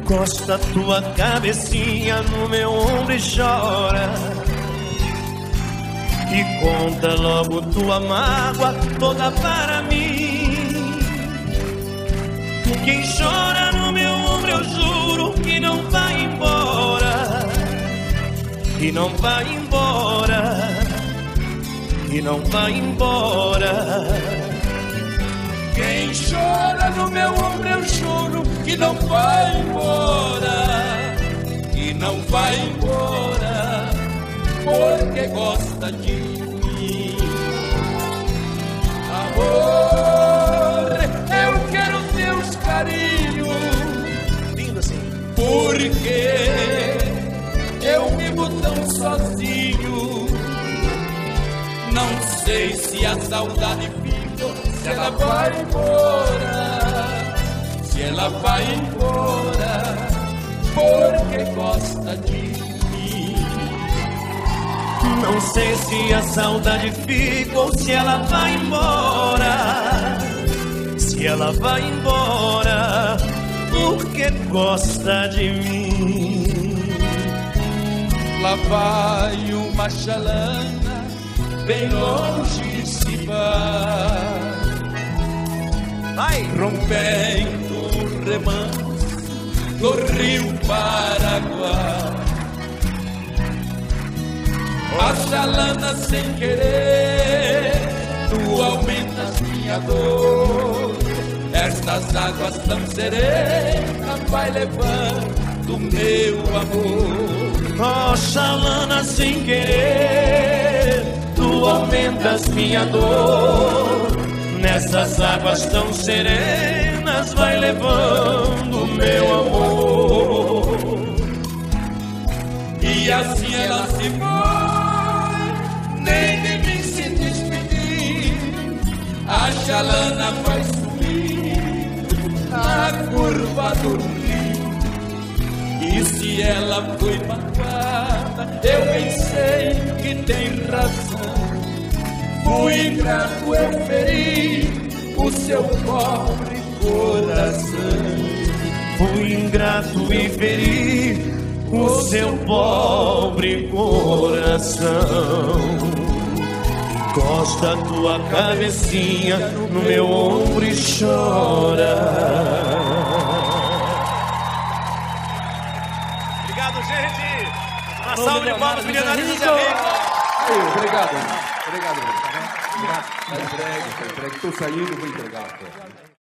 Encosta tua cabecinha no meu ombro e chora, e conta logo tua mágoa toda para mim. Quem chora no meu ombro eu juro que não vai embora, que não vai embora, que não vai embora. Quem chora no meu ombro eu juro que não vai embora, que não vai embora, porque gosta de mim. Amor, eu quero teus carinhos, Lindo assim. porque eu vivo tão sozinho. Não sei se a saudade fica, se ela vai embora, se ela vai embora, porque gosta de mim. Não sei se a saudade fica ou se ela vai embora, se ela vai embora, porque gosta de mim. Lá vai uma chalana, bem longe se vai, rompendo o remanso do rio Paraguai. A chalana sem querer, tu aumentas minha dor. Estas águas tão serenas vai levando meu amor. Oh, chalana sem querer, tu aumentas minha dor. Nessas águas tão serenas vai levando meu amor. E assim ela se foi, nem de mim se despedir. A chalana vai subir na curva do rio. E se ela foi magoada, eu bem sei que tem razão. Fui ingrato, eu feri o seu pobre coração. Fui ingrato e feri o seu pobre coração. Encosta tua cabecinha no meu ombro e chora. Obrigado, gente. Uma salva de palmas, milionários e amigos. Obrigado. Obrigado. Tá entregue. Tô saindo, vou entregar.